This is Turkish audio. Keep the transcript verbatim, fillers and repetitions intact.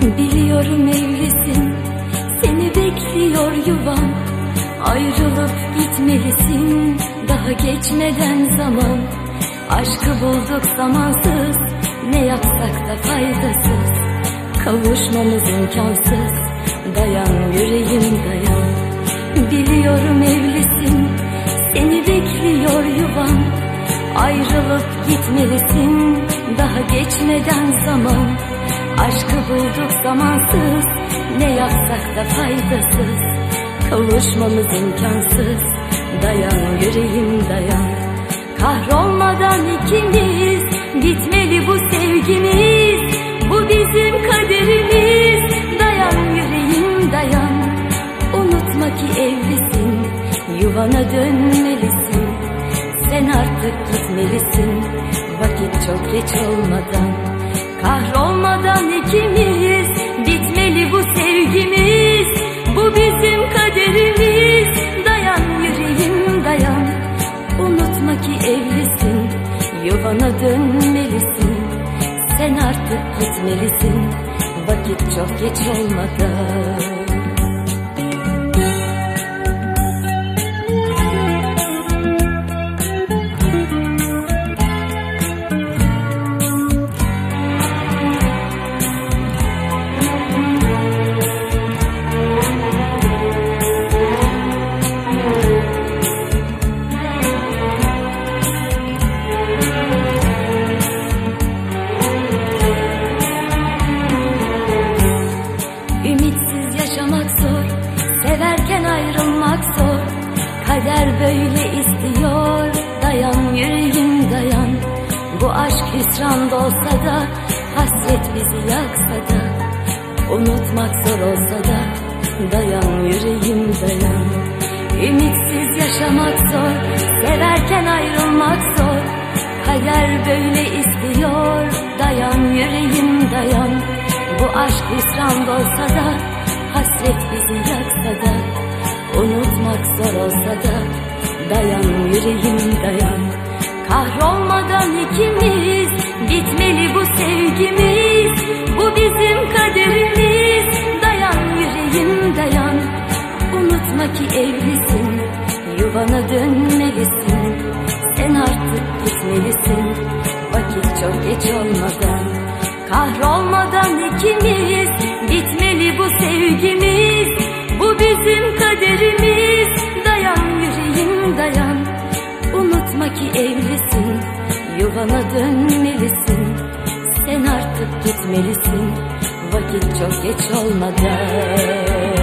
Biliyorum evlisin, seni bekliyor yuvan. Ayrılıp gitmelisin, daha geçmeden zaman. Aşkı bulduk zamansız, ne yapsak da faydasız. Kavuşmamız imkansız, dayan yüreğim dayan. Biliyorum evlisin, seni bekliyor yuvan. Ayrılıp gitmelisin, daha geçmeden zaman. Aşkı bulduk zamansız, ne yapsak da faydasız. Kavuşmamız imkansız, dayan yüreğim dayan. Kahrolmadan ikimiz, bitmeli bu sevgimiz. Bu bizim kaderimiz, dayan yüreğim dayan. Unutma ki evlisin, yuvana dönmelisin. Sen artık gitmelisin, vakit çok geç olmadan. Kahrolmadan ikimiz, bitmeli bu sevgimiz. Bu bizim kaderimiz, dayan yüreğim dayan. Unutma ki evlisin, yuvana dönmelisin. Sen artık gitmelisin, vakit çok geç olmadan. Severken ayrılmak zor, kader böyle istiyor. Dayan yüreğim dayan. Bu aşk hüsran olsa da, hasret bizi yaksa da. Unutmak zor olsa da, dayan yüreğim dayan. Ümitsiz yaşamak zor, severken ayrılmak zor. Kader böyle istiyor. Dayan yüreğim dayan. Bu aşk hüsran olsa da, hasret bizi yaksa da. Unutmak zor olsa da, dayan yüreğim dayan. Kahrolmadan ikimiz, bitmeli bu sevgimiz. Bu bizim kaderimiz, dayan yüreğim dayan. Unutma ki evlisin, yuvana dönmelisin. Sen artık gitmelisin, vakit çok geç olmadan. Kahrolmadan ikimiz, bitmeli bu sevgimiz. Bu bizim kaderimiz, dayan yüreğim dayan. Unutma ki evlisin, yuvana dönmelisin. Sen artık gitmelisin, vakit çok geç olmadan.